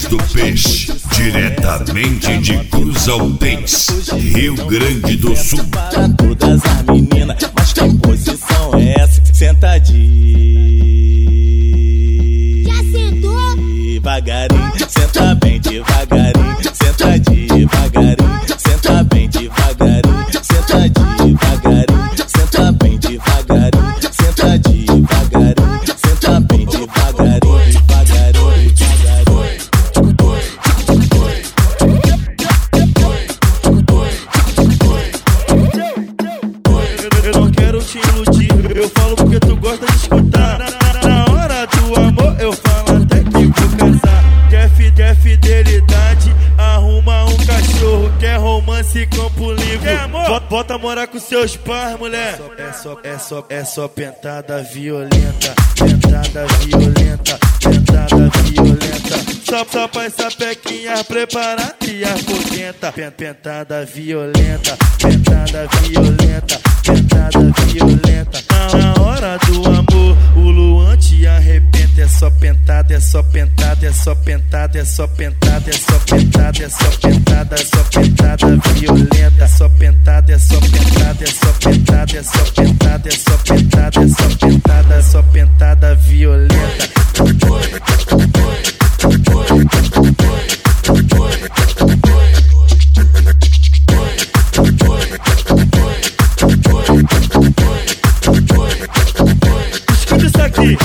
do Peixe, diretamente de Cruzaltense, Rio Grande do Sul. Para todas as meninas, mas que posição é essa? Sentadinho, já sentou? Devagarinho, senta bem devagarinho, senta devagarinho, senta bem devagarinho, senta devagarinho, senta bem devagarinho, senta devagarinho, senta bem devagarinho, devagarinho, devagarinho. Eu não quero te iludir, eu falo porque tu gosta de escutar. Na hora do amor eu falo até que vou casar. Quer fidelidade, arruma um cachorro. Quer romance, campo livre. Quer amor? Bota morar com seus pais, mulher. É só pentada violenta, pentada violenta, pentada violenta. Só pra essa pequinha preparada e afoguenta. Pentada violenta, pentada violenta, pentada violenta. Na hora do amor, o Luan te arrebenta. É só pentada, é só pentada, é só pentada, é só pentada, é só pentada, é só pentada, é só pentada violenta. É só pentada, é só pentada, é só pentada, é só pentada, é só pentada, é só pentada, é só pentada violenta. Escuta isso aqui.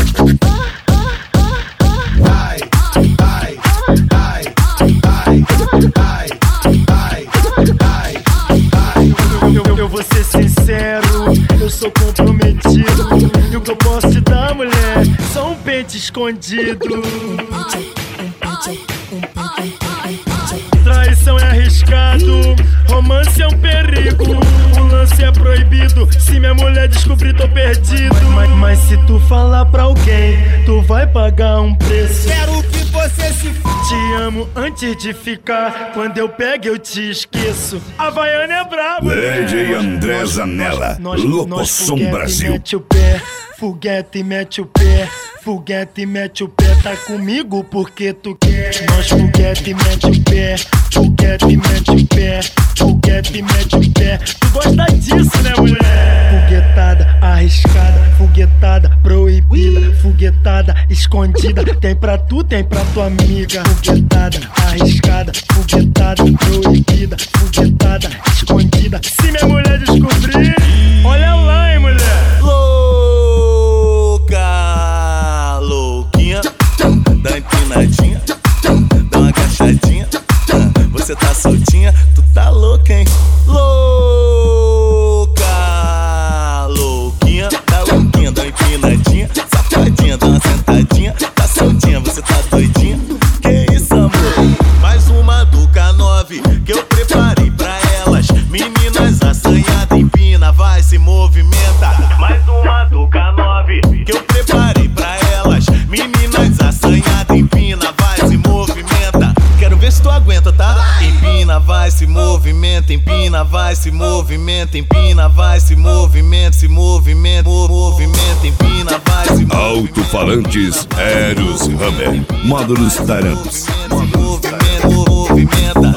Eu vou ser sincero, eu sou comprometido. E o que eu posso te dar, mulher, só um pente escondido. Traição é arriscado, romance é um perigo. O lance é proibido, se minha mulher descobrir tô perdido. Mas se tu falar pra alguém, tu vai pagar um preço. Quero que você se f***. Te amo antes de ficar, quando eu pego eu te esqueço. A Havaiana é brava. DJ André Zanella, Locosom Brasil. Mete o pé, foguete mete o pé, foguete mete o pé. Tá comigo porque tu quer. Nós foguete mete o pé, foguete mete o pé, foguete mete o pé. Tu gosta disso, né, mulher? Foguetada, arriscada, foguetada, proibida, foguetada, escondida. Tem pra tu, tem pra tua amiga. Foguetada, arriscada, foguetada, proibida, foguetada, escondida. Se minha mulher descobrir, olha lá, hein, mulher. Louca, louquinha, dá uma empinadinha, dá uma agachadinha. Você tá soltinha, tu tá louca, hein? Louca, louquinha, tá louquinha, dá uma empinadinha, safadinha, dá uma sentadinha. Tá soltinha, você tá doidinha? Que isso, amor? Mais uma do K9 que eu preparei pra elas. Meninas assanhadas, empina, vai, se movimenta. Mais uma do K9 que eu preparei pra elas. Meninas assanhadas, empina, vai, se movimenta. Quero ver se tu aguenta, tá? Empina, vai, se movimenta, empina, vai, se movimenta, empina, vai, se movimenta, se movimenta, movimenta, empina, vai, se movimenta. Alto-falantes Eros Hammer, módulos Taramps. Movimenta.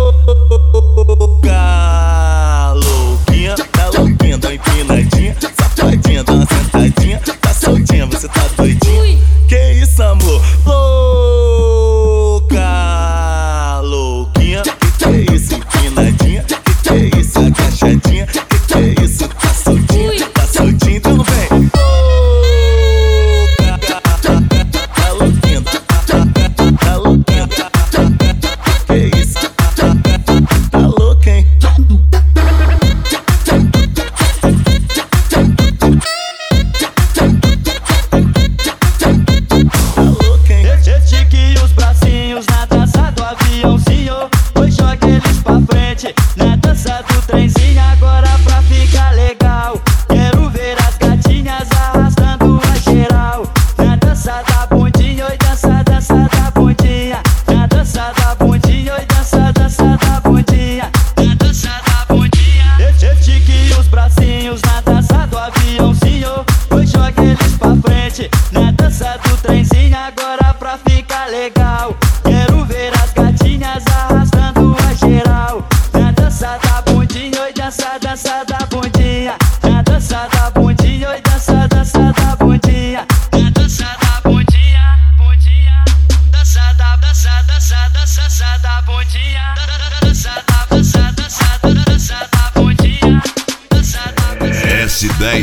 Louca, louquinha, tá louquinha, dá uma empinadinha, safadinha, dá uma sentadinha. Tá soltinha, você tá doidinha? Que isso, amor? Louca, louquinha, que é isso, empinadinha? Que é isso, agachadinha? Que é isso, tá soltinha? Tá soltinha, então vem. Louca, tá louquinha, tá louquinha. Que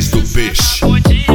do peixe.